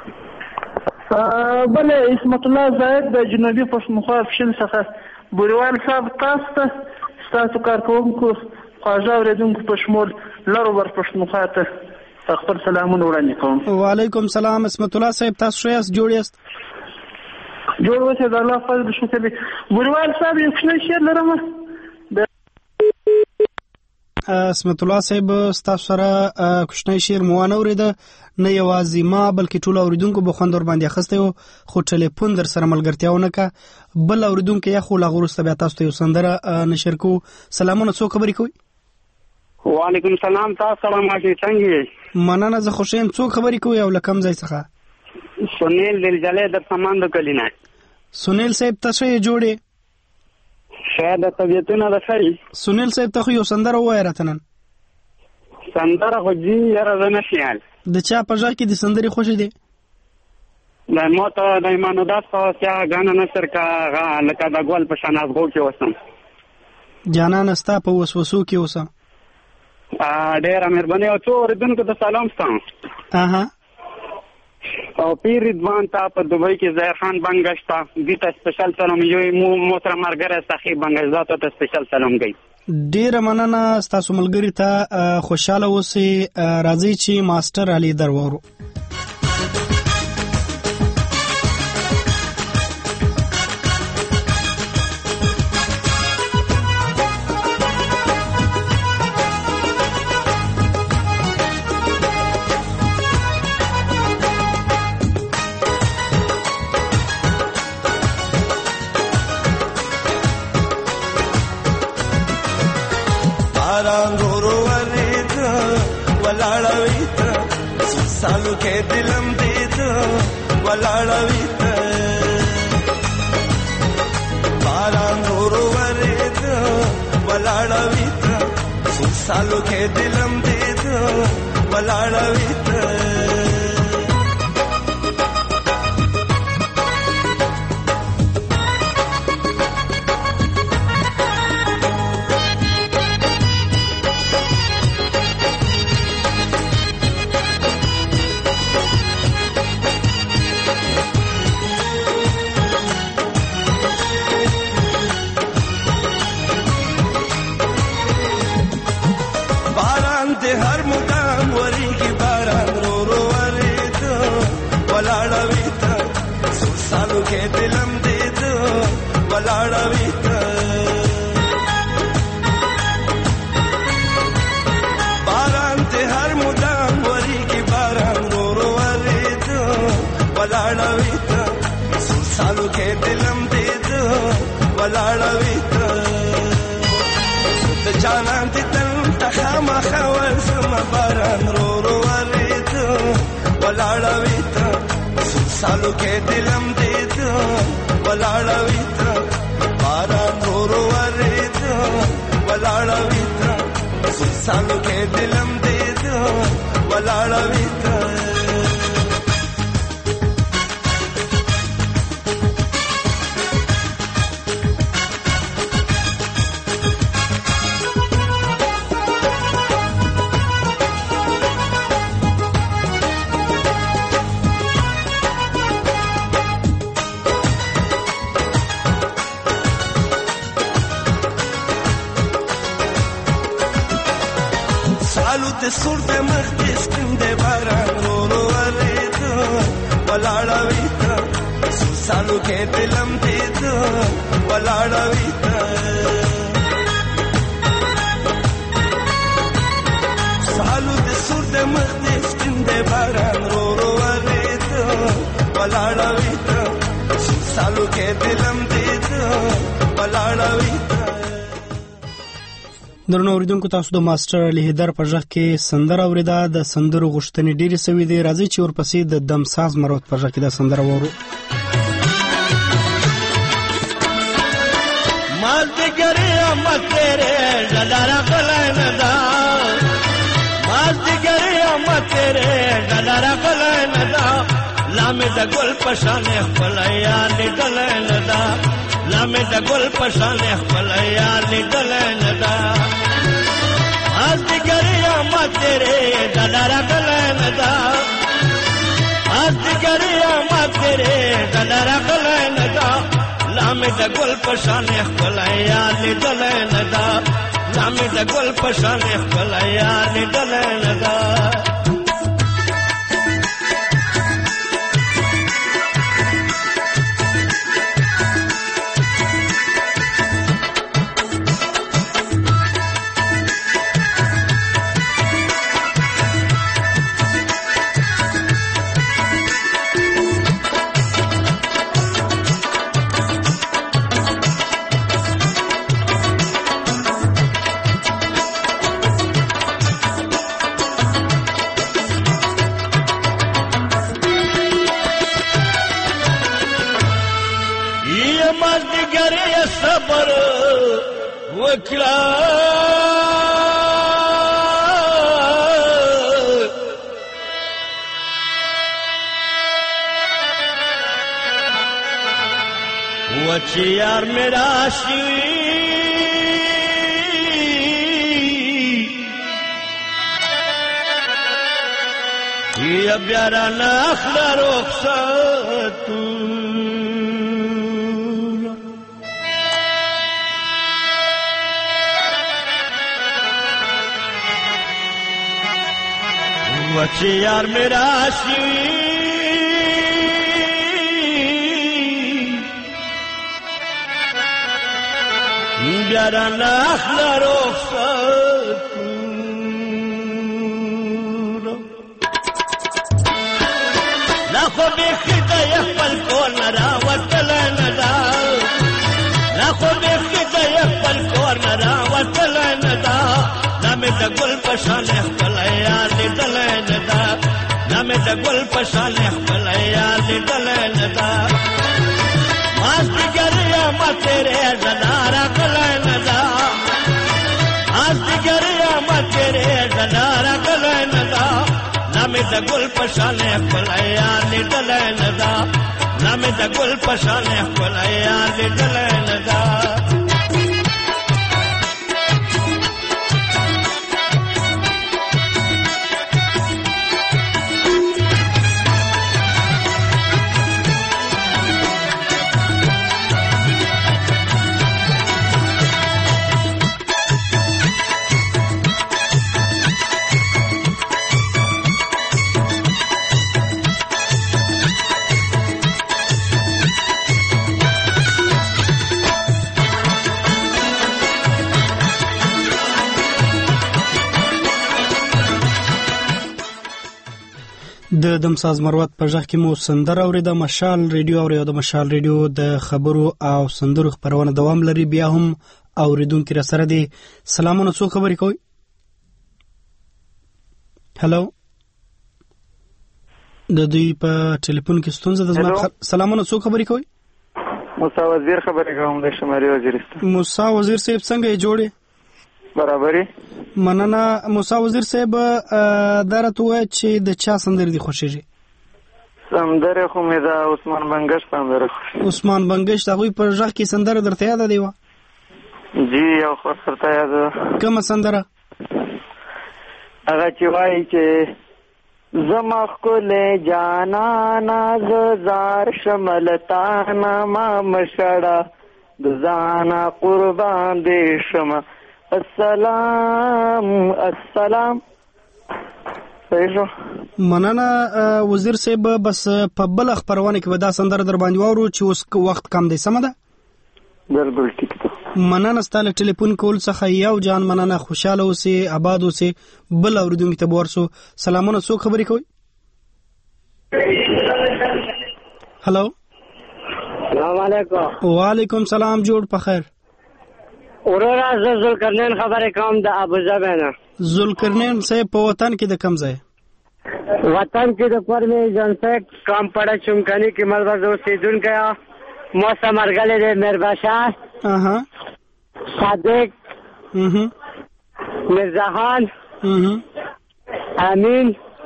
بله اسمت الله زاید د جنوبي پښتونخوا افشل څخه بوریوال صاحب تاسو ته ستاسو کارکوونکو خواږه اورېدونکو په شمول لرو بر پښتونخوا ته خپل سلامونه وړاندې کوم وعلیکم سلام اسمت الله صاحب تاسو ښه یاست جوړ یاست جوړ اوسئ د الله فضل شکر دی بوریوال صاحب یو کوچنی شعر لرم اسمت الله صاحب تاسو سره کوچنی شعر مو نه اورېده نه یوازې ما بلکې ټول اوریدونکو به خوند ور باندې اخیستی خو ټلیفون در سره ملګرتیا ونه که بل اوریدونکو یا خو لا وروسته بیا تاسو ته یو سندره نشر کوو سلامونه څو خبرې کوي وعلیکم سلام تاسو سلام ماشي څنګه مننه زه خوش یم څو خبرې کوي او لکم ځای څخه سنیل دلجلې د سامان د کلینه سنیل صاحب تاسو یې جوړې شاید طبيعتونه د خیر سنیل صاحب ته یو سندره وایي راتنن سندره خو جی یاره زه نشیال د چا په ځای کې د سندري خوشي دي د موت د ایمانو داسه چې غانا نشر کا لکه د ګول په شناز غو کې وسم جانان استا په وسوسو کې وسم ډېر مهرباني او څو ردونکو ته سلام ستاسو اها او پیر رضوان ته په دوبۍ کې ظاهر خان بنگشتا دته سپیشل سلام یو محترم مرګره صاحب بنگشتا ته سپیشل سلام گئی ډیر مننه تاسو ملګری ته خوشاله اوسئ راځي چې ماستر علي درورو ولاړوي ته سالو کې دلم دې ته ولاړوي ته باران ورو ورېد ولاړوي ته سالو کې دلم دې ته ولاړوي ته جانان دې تل تخامه خول سم باران رو ورید ولاړوي ته سالو کې دلم دې ته ولاړوي ته باران رو ورید ولاړوي ته سالو کې دلم دې ته ولاړوي ته سور د مخ دې سپند باران رو ورید ولاړوي ته سالو کې دلم دې ته ولاړوي ته سالو د سور د مخ دې سپند باران رو ورید ولاړوي ته سالو کې دلم دې ته ولاړوي ته درنو اوریدونکو تاسو د ماستر علي حیدر په ژغ کې سندره اوریده د سندرو غوښتنې ډېرې سوي دي راځي چې ورپسې د دمساز مروت په ژغ کې د سندره وورو مازدیګری امت تیرې ډلاره کلندا مازدیګری امت تیرې ډلاره کلندا لامه د ګل پشان خپل یاد دلندا لامه د ګل پشان خپل یاد دلندا مازدیګری امت تیرې ډلاره کلندا مازدیګری امت تیرې ډلاره کلندا لامه د ګل پشان خپل یاد دلندا لامه د ګل پشان خپل یاد دلندا وچی یار میرا شوی یا بیارا ناخلا رخصتو وچی یار میرا شوی بیارا ناخلا رخصتو لاخو بیخی دا یخپل کول نرا وطل ندا لاخو بیخی دا یخپل کول نرا وطل ندا لامه دا ګل پشان خپل یار لیدل نه دا نامې د ګل پشان خپل یار لیدل نه دا ماستګر یا ما تیرې زنارا کل نه دا ماستګر یا ما تیرې زنارا کل نه دا نامې د ګل پشان خپل یار لیدل نه دا نامې د ګل پشان خپل یار لیدل نه دا د دمساز مروت په ژغ کې مو سندره اورېده. مشال ریډیو او د مشال ریډیو د خبرو او سندرو خبرونه دوام لري. بیا هم اوریدونکو را سره دي. سلامونه، څو خبرې کوي؟ هلو، د دوی په ټلیفون کې ستونزه ده. سلامونه، څو خبرې کوي؟ موسی وزیر خبرې کوم د شمالي وزیرستان. موسی وزیر صاحب څنګه یې جوړې؟ برابرې. مننه موسی وزیر صاحب. درته وای چې د چا سندرې دي خوښیږي؟ سندره خو مې دا عثمان بنگش سندره. عثمان بنگش دغه په ژغ کې سندره درته یاد دی؟ وا جی یو خو سرته یاد. کومه سندره؟ هغه چې وایي چې زما خپل جانانا زار شملتانا ما مشړه د ځانا قربان دې شمه السلام السلام. مننه وزیر صاحب. بس په بل خبرونه کې به دا سندره در باندې واورو چې اوس وخت کم دی. سمه ده؟ بالکل ټیک ده. مننه ستاسو ټلیفون کول څخه یو جان مننه. خوشاله اوسئ، آباد اوسئ. بل اوریدونکو ته ورسو سلامونه. څو خبرې کوي؟ هلو، السلام علیکم. وعلیکم سلام. جوړ په خیر. اورورا ذوالقرنین خبرې کوم د ابوظبی نه. ذوالقرنین صاحب په وطن کې د کوم ځای؟ وطن کې د پرمې جنسه کام پړه چمکني کې ملوز اوسیدونکو موسم مرګله د میرباشاه صادق مرزاخان امین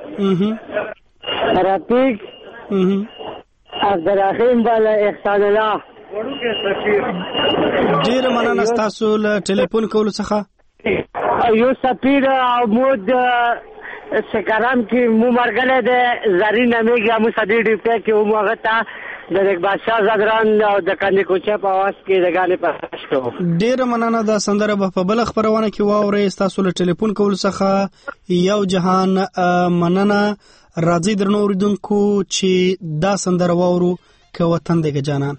رفیق عبدالرحیم بل احسان الله. ډیر مننه تاسو له ټلیفون کولو څخه. یو سفیر عمود سکرام کې مو مرګله د زرین میګه مو صدې ډیپټ کې مو غتا د بادشاہ زدران او د کندې کوچه په واس کې د غانې پښتو شو. ډیر مننه. دا سندره په بل خبرونه کې واوري. تاسو له ټلیفون کولو څخه یو جهان مننه. راځي درنو اوریدونکو چې دا سندره واورو که وطن دې جانان.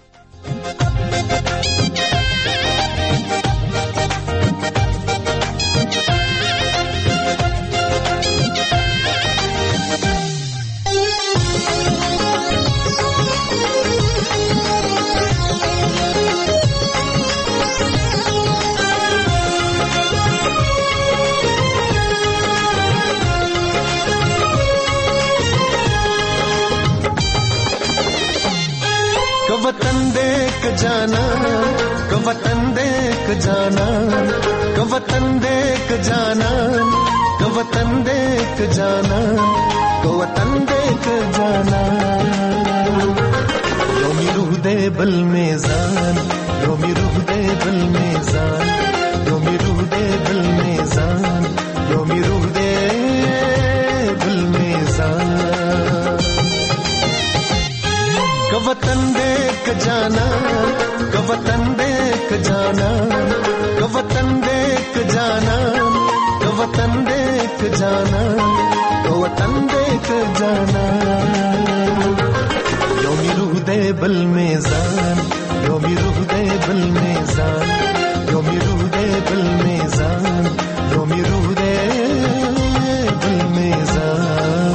वतन देख जाना, वतन देख जाना, वतन देख जाना, वतन देख जाना, वतन देख जाना. योमी रूह दे बल मेज़ान, योमी रूह दे बल मेज़ान, योमी रूह दे बल मेज़ान, योमी रूह दे बल मेज़ान. वतन देख जाना, वतन देख जाना, वतन देख जाना, वतन देख जाना, वतन देख जाना. योमी रूह दे बल मेज़ान, योमी रूह दे बल मेज़ान, योमी रूह दे बल मेज़ान, योमी रूह दे बल मेज़ान.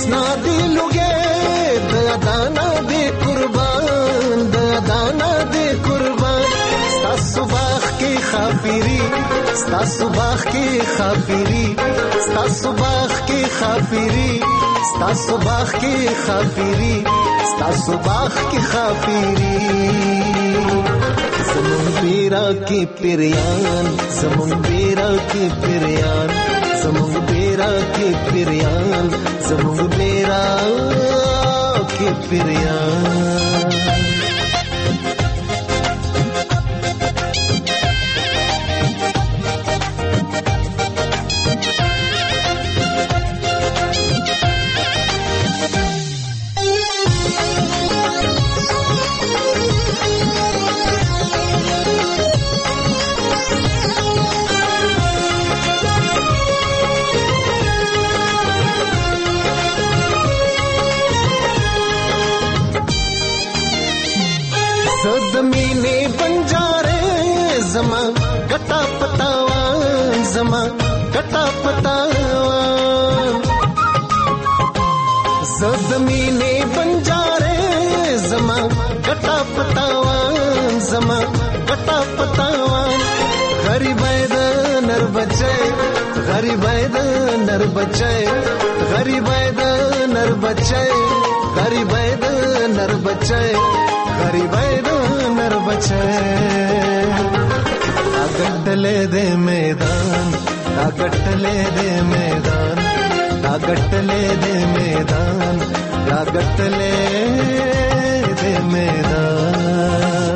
حسنا دی لوګې د دانا دی قربان د دانا دی قربان ستاسو باغ کې خافری ستاسو باغ کې خافری ستاسو باغ کې خافری ستاسو باغ کې خافری ستاسو باغ کې خافری زمون بیرا کې پریان زمون بیرا کې پریان زمون بیرا کې پریان زمون بیرا کې پریان زمینه بنجاره زما کټا پتاوان زما کټا پتاوان زمینه بنجاره زما کټا پتاوان زما کټا پتاوان غریب د نر بچي غریب د نر بچي غریب د نر بچي غریب د نر بچي غریب د نر بچي اګټلې دې میدان اګټلې دې میدان اګټلې دې میدان اګټلې دې میدان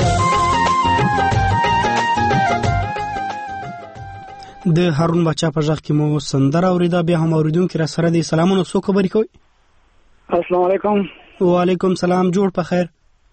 د هارون بچا په ځخ کې مو سندره اوریدا بیا هم اوریدونکو را سره دي سلامونه سو خبرې کوي السلام علیکم وعلیکم سلام جوړ په خیر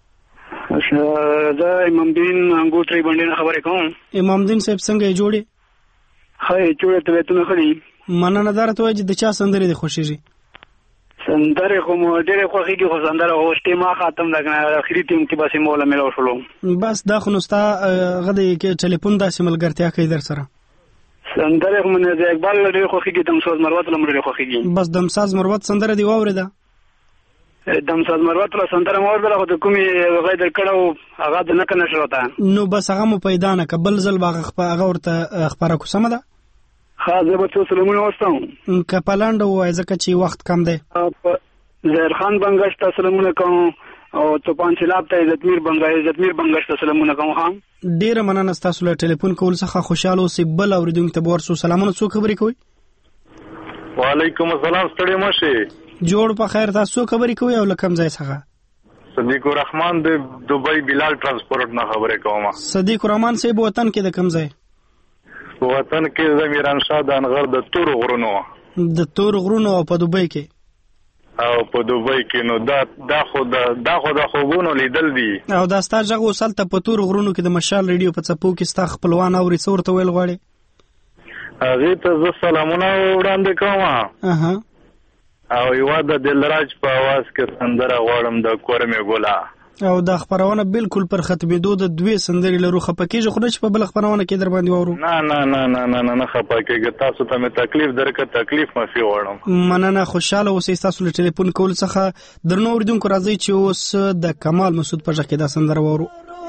زه امام دین انګوتری باندې خبرې کوم امام دین صاحب څنګه جوړي هاي جوړه ته ته خلی مننه درته وای چې د چا سندره دي خوشيږي سندره کوم ډېر خوخيږي خو سندره هوسټه ما ختم لګنه اخري ټیم کې بس مولا ملو شلو بس دا خو نوستا غدي کې ټلیفون داسې ملګرتیا کوي در سره سندره کوم نه د اقبال ډېر خوخيږي دمساز مروت لمر ډېر خوخيږي بس دمساز مروت سندره دی واوریدا دمساز مروت له سندره موردله خو د کومي غیدر کړو هغه د نه کنه شروته نو بس هغه مو پیدا نه قبل زل باغ هغه ورته خبره کو سم ده خاصه به څه سلامونه واستم کپلاند وای ځکه چې وخت کم دی زهر خان بنگش ته سلامونه کوم او تو پانچلاب ته عزتمیر بنگش ته سلامونه کوم خام ډیر مننه تاسو له ټلیفون کول څخه خوشاله اوسئ بل اوریدونکو ته ورسو سلامونه څو خبرې کوي وعلیکم السلام ستړي مشه جوړ په خیر تاسو خبرې کوي او لکم ځای څخه صدیق الرحمن د دوبۍ بلال ترانسپورټ نه خبرې کوم صدیق الرحمن صاحب وطن کې د کم ځای وطن کې د میرانشاه د انغر د تور غرونو په دوبۍ کې او په دوبۍ کې نو دا خو د خوبونو لیدل دي او دا ستا ژغ وسلته په تور غرونو کې د مشال ریډیو په څپو کې ستا خپلوان اوري څورته ویل غواړي هغه ته زه سلامونه وړاندې کوم او یو د دلراج په आवाज کې سندره غواړم د کورمه ګولا او دا خبرونه بالکل پر ختمېدو د دوی سندري لرو خپکیږي خو چې په بل خبرونه کې در باندې وورو نه خپکیږي تاسو ته مې تکلیف درکه تکلیف مفي وړم مننه خوشاله اوسئ تاسو له ټلیفون کول څخه درنو اوریدونکو راځي چې اوس د کمال مسعود په ځکه دا سندره وورو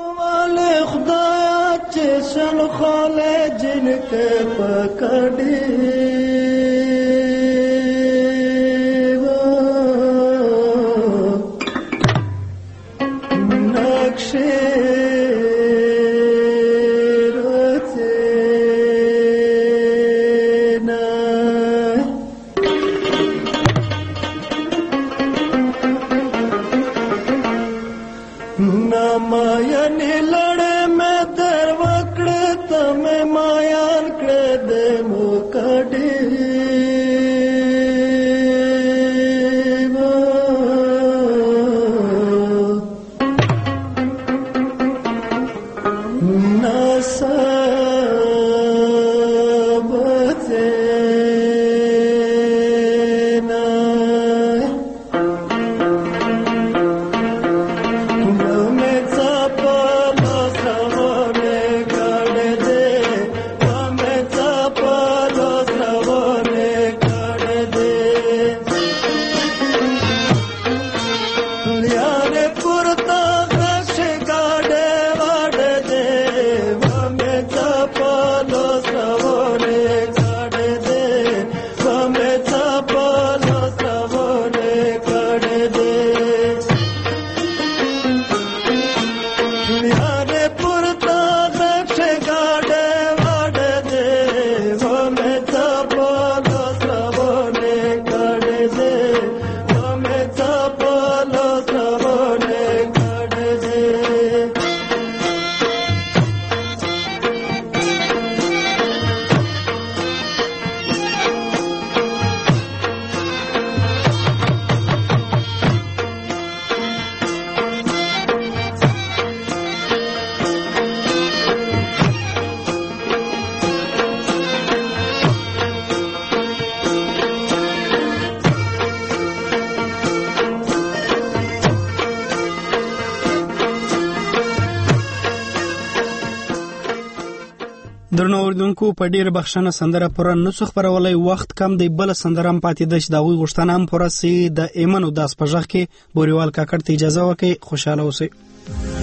خدای چې شل خاله جن کې پکړې درنو اوریدونکو په ډیر بخښنه سندره پوره نسخ خبرولای وخت کم دی بل سندره هم پاتې ده چې دا غوي غوښتنه هم پوره سي د ایمن او داس په ځخ کې بوريوال کاکړ ته اجازه وکي خوشاله اوسئ